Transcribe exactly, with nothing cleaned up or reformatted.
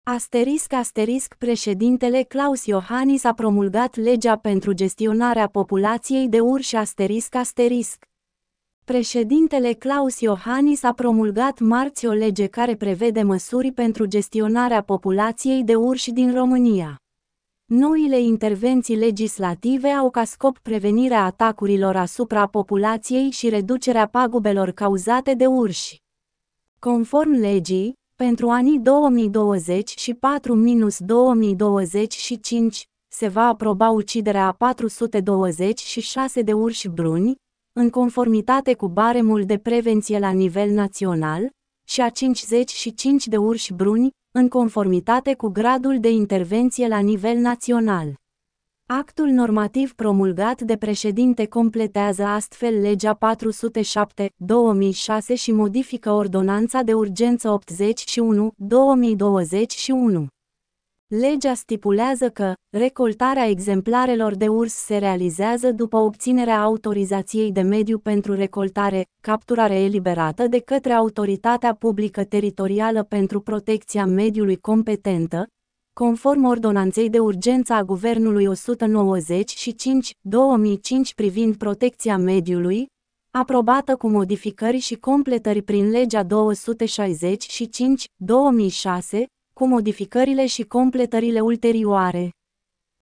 Asterisc asterisc Președintele Klaus Iohannis a promulgat legea pentru gestionarea populației de urși asterisc asterisc. Președintele Klaus Iohannis a promulgat marți o lege care prevede măsuri pentru gestionarea populației de urși din România. Noile intervenții legislative au ca scop prevenirea atacurilor asupra populației și reducerea pagubelor cauzate de urși. Conform legii, pentru anii două mii douăzeci și patru - două mii douăzeci și cinci, se va aproba uciderea a patru sute douăzeci și șase de urși bruni, în conformitate cu baremul de prevenție la nivel național, și a cincizeci și cinci de urși bruni, în conformitate cu gradul de intervenție la nivel național. Actul normativ promulgat de președinte completează astfel legea patru sute șapte - două mii șase și modifică ordonanța de urgență optzeci și unu - două mii douăzeci și unu. Legea stipulează că recoltarea exemplarelor de urs se realizează după obținerea autorizației de mediu pentru recoltare, capturare eliberată de către Autoritatea Publică Teritorială pentru Protecția Mediului competentă, conform ordonanței de urgență a Guvernului o sută nouăzeci și cinci - două mii cinci privind protecția mediului, aprobată cu modificări și completări prin legea două sute șaizeci și cinci - două mii șase, cu modificările și completările ulterioare.